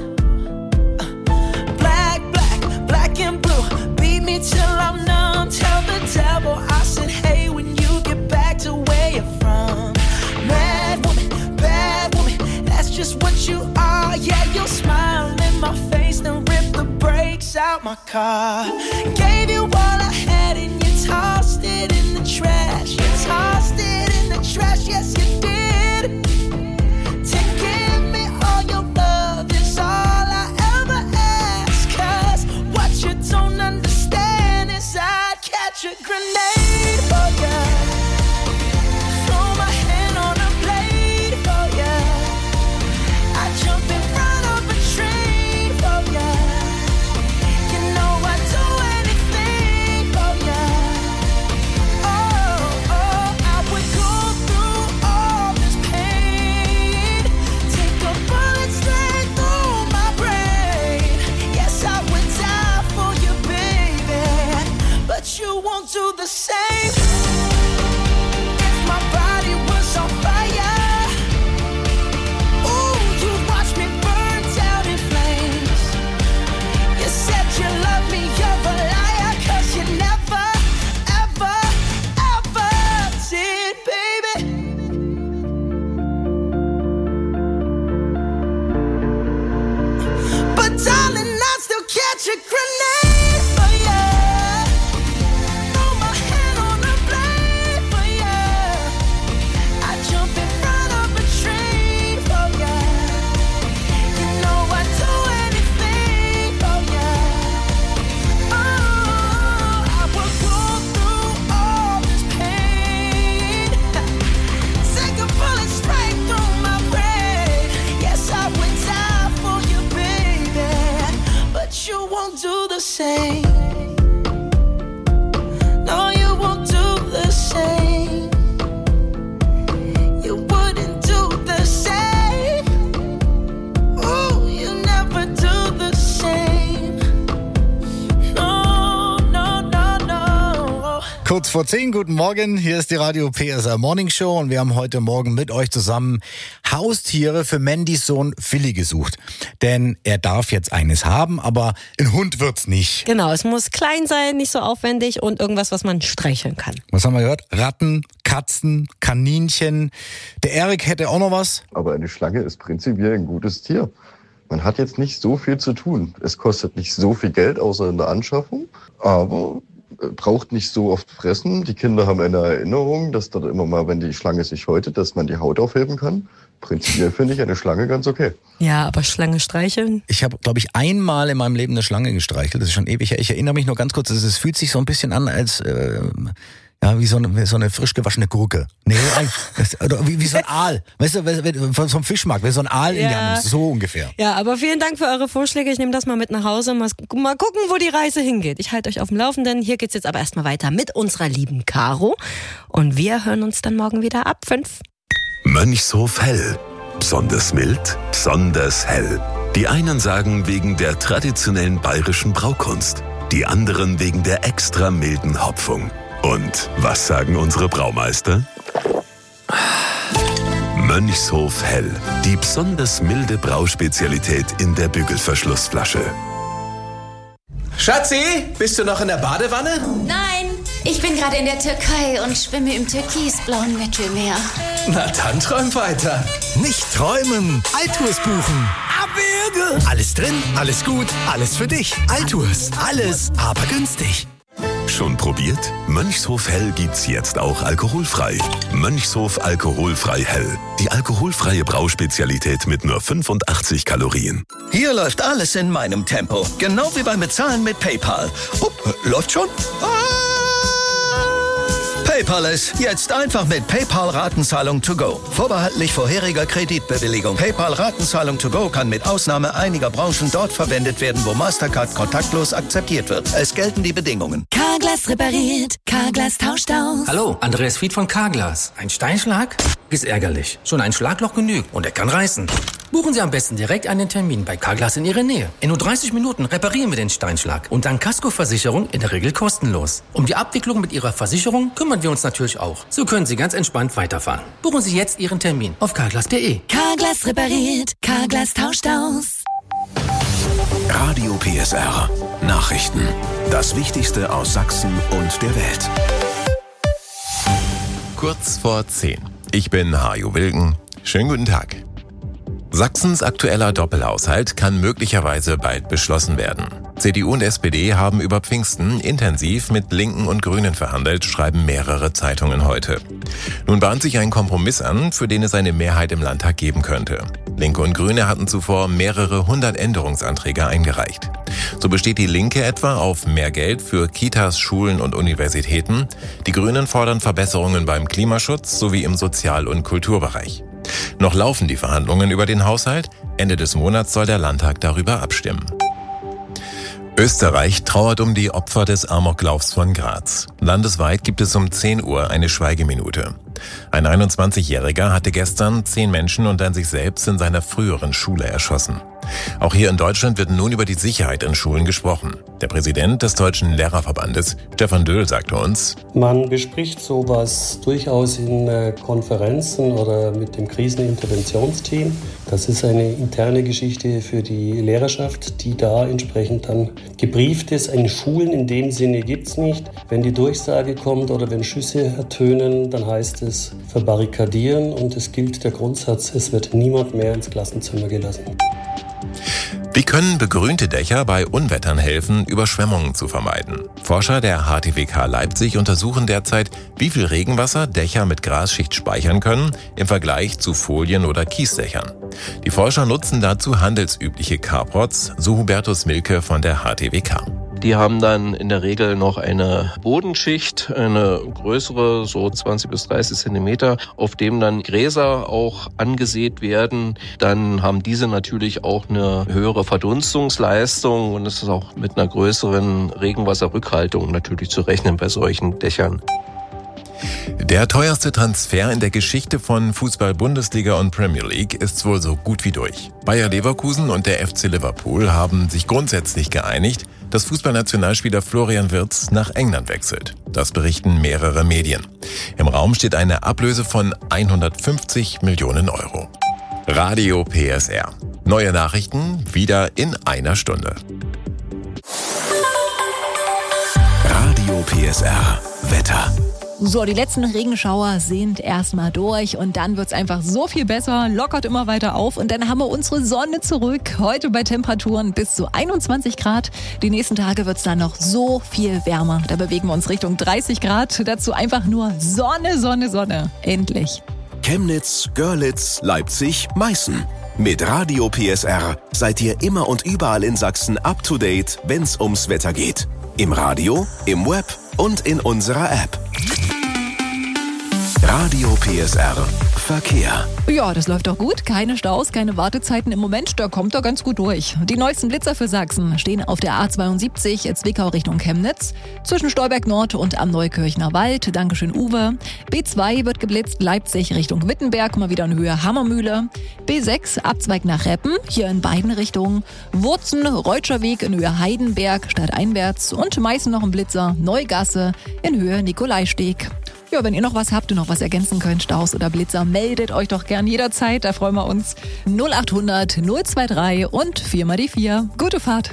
Black, black, black and blue. Beat me till I'm numb. Tell the devil I said, hey, when you get back to where you're from. Mad woman, bad woman, that's just what you are. Yeah, you'll smile in my face, then rip the brakes out my car. Gave you all I had and you tossed it in the trash. You tossed it in the trash, yes you did. electric grenade for you. Throw my hand on the blade for you. I jump in front of a train for you. You know I'd do anything for you. Oh, I would go through all this pain. Take a bullet straight through my brain. Yes, I would die for you, baby, but you won't do the same. No, you won't do the same. You wouldn't do the same. Oh, you never do the same. No, no, no, no. Kurz vor zehn, guten Morgen, hier ist die Radio P S R Morning Show und wir haben heute Morgen mit euch zusammen Haustiere für Mandys Sohn Philly gesucht. Denn er darf jetzt eines haben, aber ein Hund wird's nicht. Genau, es muss klein sein, nicht so aufwendig und irgendwas, was man streicheln kann. Was haben wir gehört? Ratten, Katzen, Kaninchen. Der Erik hätte auch noch was. Aber eine Schlange ist prinzipiell ein gutes Tier. Man hat jetzt nicht so viel zu tun. Es kostet nicht so viel Geld, außer in der Anschaffung, aber braucht nicht so oft fressen. Die Kinder haben eine Erinnerung, dass dort immer mal, wenn die Schlange sich häutet, dass man die Haut aufheben kann. Prinzipiell finde ich eine Schlange ganz okay. Ja, aber Schlange streicheln? Ich habe, glaube ich, einmal in meinem Leben eine Schlange gestreichelt. Das ist schon ewig her. Ich erinnere mich nur ganz kurz, es fühlt sich so ein bisschen an, als äh, ja, wie so eine, wie so eine frisch gewaschene Gurke. Nee, das, oder wie, wie so ein Aal. Weißt du, vom Fischmarkt, wie so ein Aal in die Hand, so ungefähr. Ja, aber vielen Dank für eure Vorschläge. Ich nehme das mal mit nach Hause. Mal, mal gucken, wo die Reise hingeht. Ich halte euch auf dem Laufenden. Hier geht's jetzt aber erstmal weiter mit unserer lieben Caro. Und wir hören uns dann morgen wieder ab fünf. Mönchshof Hell. Besonders mild, besonders hell. Die einen sagen wegen der traditionellen bayerischen Braukunst, die anderen wegen der extra milden Hopfung. Und was sagen unsere Braumeister? Mönchshof Hell, die besonders milde Brauspezialität in der Bügelverschlussflasche. Schatzi, bist du noch in der Badewanne? Nein, ich bin gerade in der Türkei und schwimme im türkisblauen Mittelmeer. Na dann träum weiter. Nicht träumen, Altours buchen. Abwürge. Alles drin, alles gut, alles für dich. Altours, alles, aber günstig. Schon probiert? Mönchshof Hell gibt's jetzt auch alkoholfrei. Mönchshof Alkoholfrei Hell. Die alkoholfreie Brauspezialität mit nur fünfundachtzig Kalorien. Hier läuft alles in meinem Tempo. Genau wie beim Bezahlen mit PayPal. Oh, läuft schon? Ah! PayPal ist jetzt einfach mit PayPal Ratenzahlung to go. Vorbehaltlich vorheriger Kreditbewilligung. PayPal Ratenzahlung to go kann mit Ausnahme einiger Branchen dort verwendet werden, wo Mastercard kontaktlos akzeptiert wird. Es gelten die Bedingungen. Carglass repariert, Carglass tauscht aus. Hallo, Andreas Fied von Carglass. Ein Steinschlag? Ist ärgerlich. Schon ein Schlagloch genügt und er kann reißen. Buchen Sie am besten direkt einen Termin bei Carglass in Ihrer Nähe. In nur dreißig Minuten reparieren wir den Steinschlag und dann Kaskoversicherung in der Regel kostenlos. Um die Abwicklung mit Ihrer Versicherung kümmern wir uns natürlich auch. So können Sie ganz entspannt weiterfahren. Buchen Sie jetzt Ihren Termin auf carglass punkt de. Carglass repariert, Carglass tauscht aus. Radio P S R. Nachrichten. Das Wichtigste aus Sachsen und der Welt. Kurz vor zehn. Ich bin Hajo Wilken. Schönen guten Tag. Sachsens aktueller Doppelhaushalt kann möglicherweise bald beschlossen werden. C D U und S P D haben über Pfingsten intensiv mit Linken und Grünen verhandelt, schreiben mehrere Zeitungen heute. Nun bahnt sich ein Kompromiss an, für den es eine Mehrheit im Landtag geben könnte. Linke und Grüne hatten zuvor mehrere hundert Änderungsanträge eingereicht. So besteht die Linke etwa auf mehr Geld für Kitas, Schulen und Universitäten. Die Grünen fordern Verbesserungen beim Klimaschutz sowie im Sozial- und Kulturbereich. Noch laufen die Verhandlungen über den Haushalt. Ende des Monats soll der Landtag darüber abstimmen. Österreich trauert um die Opfer des Amoklaufs von Graz. Landesweit gibt es um zehn Uhr eine Schweigeminute. Ein einundzwanzigjähriger hatte gestern zehn Menschen und dann sich selbst in seiner früheren Schule erschossen. Auch hier in Deutschland wird nun über die Sicherheit in Schulen gesprochen. Der Präsident des Deutschen Lehrerverbandes, Stefan Döhl, sagte uns: Man bespricht sowas durchaus in Konferenzen oder mit dem Kriseninterventionsteam. Das ist eine interne Geschichte für die Lehrerschaft, die da entsprechend dann gebrieft ist. Eine Schulen in dem Sinne gibt es nicht. Wenn die Durchsage kommt oder wenn Schüsse ertönen, dann heißt es verbarrikadieren und es gilt der Grundsatz, es wird niemand mehr ins Klassenzimmer gelassen. Wie können begrünte Dächer bei Unwettern helfen, Überschwemmungen zu vermeiden? Forscher der H T W K Leipzig untersuchen derzeit, wie viel Regenwasser Dächer mit Grasschicht speichern können im Vergleich zu Folien- oder Kiesdächern. Die Forscher nutzen dazu handelsübliche Carports, so Hubertus Milke von der H T W K. Die haben dann in der Regel noch eine Bodenschicht, eine größere, so zwanzig bis dreißig Zentimeter, auf dem dann Gräser auch angesät werden. Dann haben diese natürlich auch eine höhere Verdunstungsleistung und es ist auch mit einer größeren Regenwasserrückhaltung natürlich zu rechnen bei solchen Dächern. Der teuerste Transfer in der Geschichte von Fußball-Bundesliga und Premier League ist wohl so gut wie durch. Bayer Leverkusen und der F C Liverpool haben sich grundsätzlich geeinigt, dass Fußballnationalspieler Florian Wirtz nach England wechselt. Das berichten mehrere Medien. Im Raum steht eine Ablöse von hundertfünfzig Millionen Euro. Radio P S R. Neue Nachrichten wieder in einer Stunde. Radio P S R. Wetter. So, die letzten Regenschauer sind erstmal durch und dann wird's einfach so viel besser, lockert immer weiter auf und dann haben wir unsere Sonne zurück. Heute bei Temperaturen bis zu einundzwanzig Grad. Die nächsten Tage wird's dann noch so viel wärmer. Da bewegen wir uns Richtung dreißig Grad. Dazu einfach nur Sonne, Sonne, Sonne. Endlich. Chemnitz, Görlitz, Leipzig, Meißen. Mit Radio P S R seid ihr immer und überall in Sachsen up to date, wenn's ums Wetter geht. Im Radio, im Web und in unserer App. Radio P S R Verkehr. Ja, das läuft doch gut. Keine Staus, keine Wartezeiten im Moment. Da kommt er ganz gut durch. Die neuesten Blitzer für Sachsen stehen auf der A zweiundsiebzig Zwickau Richtung Chemnitz. Zwischen Stolberg Nord und am Neukirchner Wald. Dankeschön, Uwe. B zwei wird geblitzt Leipzig Richtung Wittenberg. Mal wieder in Höhe Hammermühle. B sechs Abzweig nach Reppen. Hier in beiden Richtungen. Wurzen, Reutscher Weg in Höhe Heidenberg stadteinwärts. Und Meißen noch ein Blitzer. Neugasse in Höhe Nikolaisteg. Ja, wenn ihr noch was habt und noch was ergänzen könnt, Staus oder Blitzer, meldet euch doch gern jederzeit. Da freuen wir uns. null achthundert null drei und vier mal die vier. Gute Fahrt.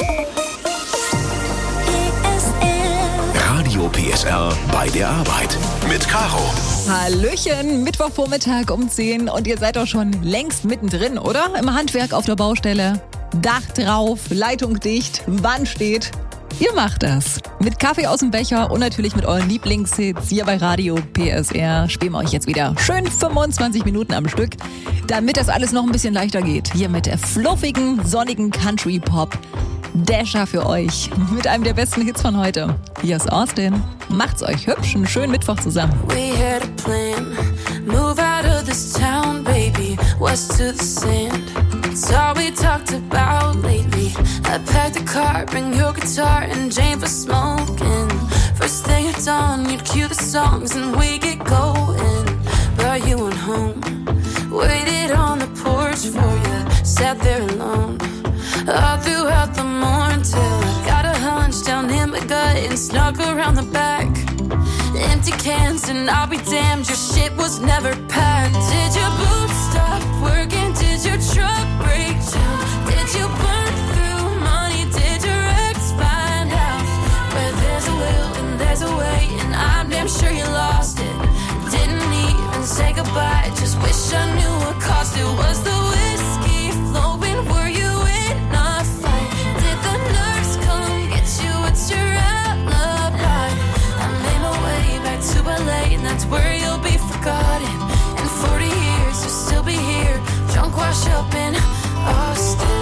Radio P S R bei der Arbeit mit Caro. Hallöchen, Mittwochvormittag um zehn und ihr seid doch schon längst mittendrin, oder? Im Handwerk auf der Baustelle. Dach drauf, Leitung dicht, Wand steht. Ihr macht das. Mit Kaffee aus dem Becher und natürlich mit euren Lieblingshits hier bei Radio P S R spielen wir euch jetzt wieder schön fünfundzwanzig Minuten am Stück, damit das alles noch ein bisschen leichter geht. Hier mit der fluffigen, sonnigen Country-Pop. Dasher für euch mit einem der besten Hits von heute. Hier ist Austin. Macht's euch hübsch, einen schönen Mittwoch zusammen. We had a plan, move out of this town, baby, west to the sand. It's all we talked about lately. I packed the car, bring your guitar and Jane for smoking. First thing at dawn, you'd cue the songs and we get going. Brought you on home, waited on the porch for you, sat there alone. All throughout the morning till I got a hunch down in my gut and snuck around the back. Empty cans and I'll be damned, your shit was never packed. Did your boots stop working? Did your truck break down? Did you burn through money? Did your ex find out? Where there's a will and there's a way, and I'm damn sure you lost it. Didn't even say goodbye, just wish I knew what cost it. Was the whiskey flowing? Were you in a fight? Did the nurse come get you? It's your alibi. I made my way back to L A, and that's where you'll be forgotten. In forty years, you'll still be here, drunk, wash up in Austin.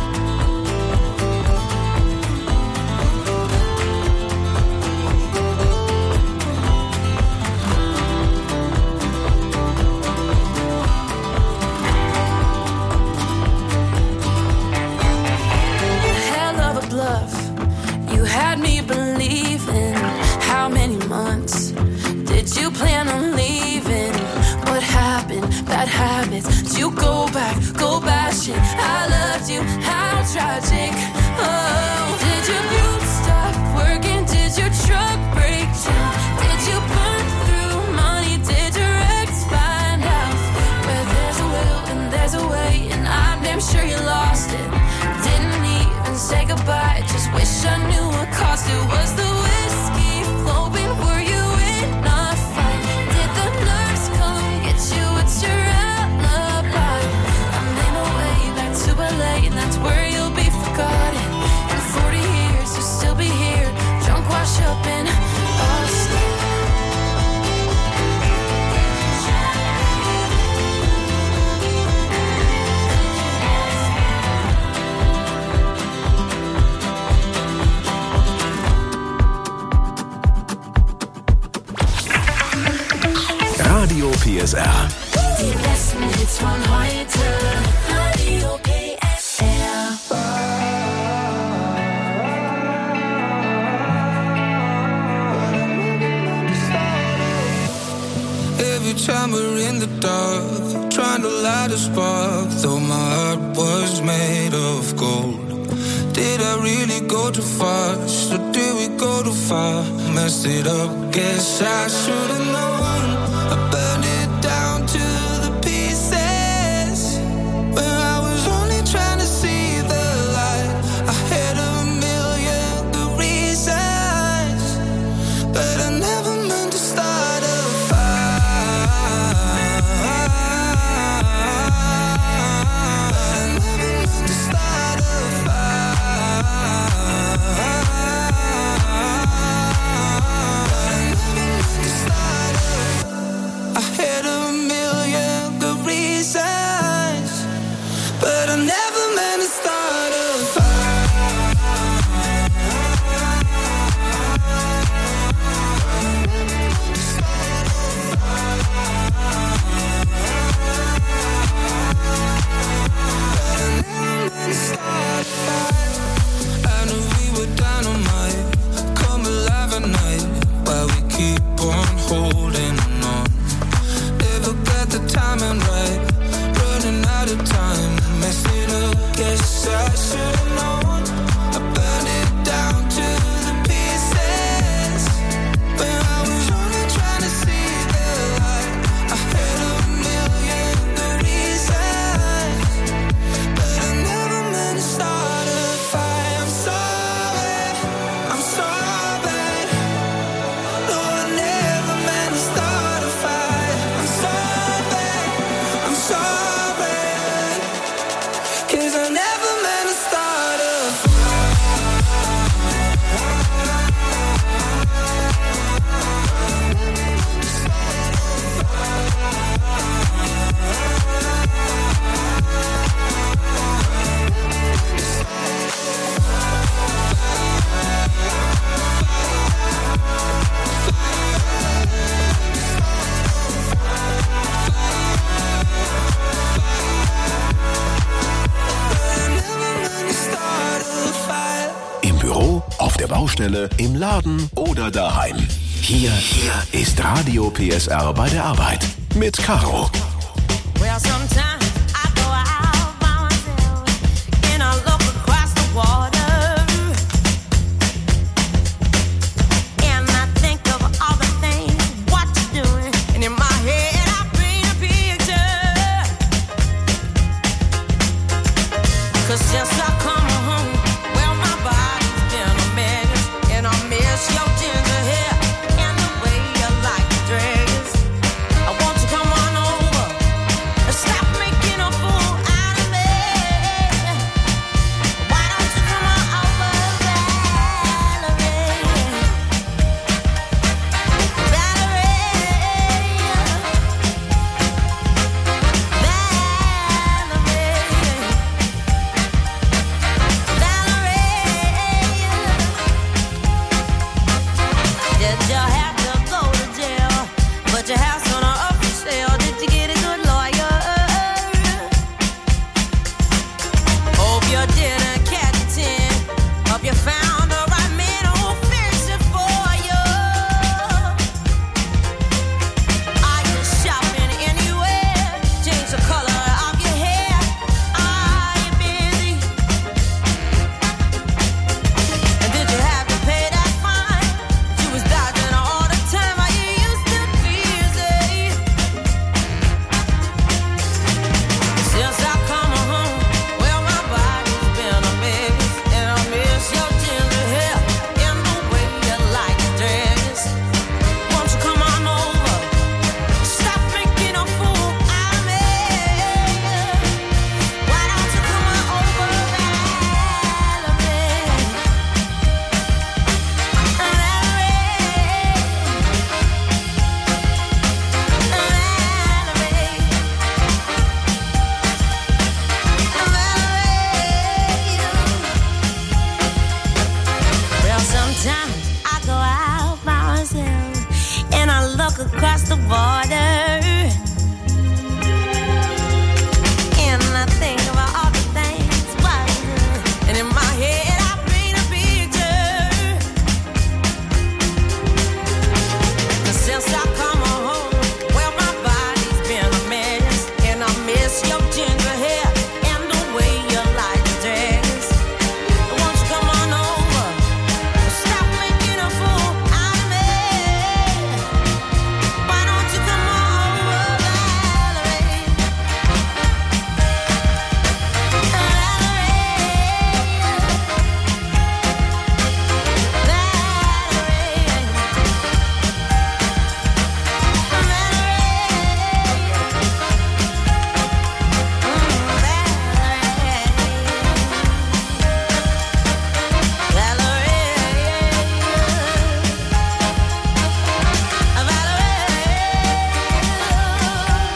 You had me believing. How many months did you plan on leaving? What happened? Bad habits. Did you go back? Go bashing. I loved you. How tragic. Oh, did your boots stop working? Did your truck break down? Did you burn through money? Did your ex find out? Where there's a will and there's a way, and I'm damn sure you lost it. Didn't even say goodbye, just wish I knew what cost it. Was the whiskey flowing? Were you in a fight? Did the nurse come get you? It's your alibi. I made my way back to S R. Die besten Hits von heute. Radio P S R. Every time we're in the dark, trying to light a spark, though my heart was made of gold. Did I really go too fast, or did we go too far? Messed it up, guess I should've known. I burned it down to the pieces, when I was only trying to see the light. I had a million good reasons, but I never meant to start a fire. I never meant to start a I had a million good reasons, but I never meant to start a fire. I knew we were dynamite, come alive at night, while we keep on holding on. Never got the timing right, running out of time, mess it up, guess I should've known. I burned it down to the pieces, when I was only trying to see the light. I had a million good reasons, but I never meant to start a fight. I'm sorry, I'm sorry. No, I never meant to start a fight. I'm sorry, I'm sorry, 'cause I never meant to start a Im Büro, auf der Baustelle, im Laden oder daheim. Hier, hier ist Radio P S R bei der Arbeit mit Caro. Well, sometimes I go out by myself and I look across the water and I think of all the things what you're doing, and in my head I paint a picture, 'cause just like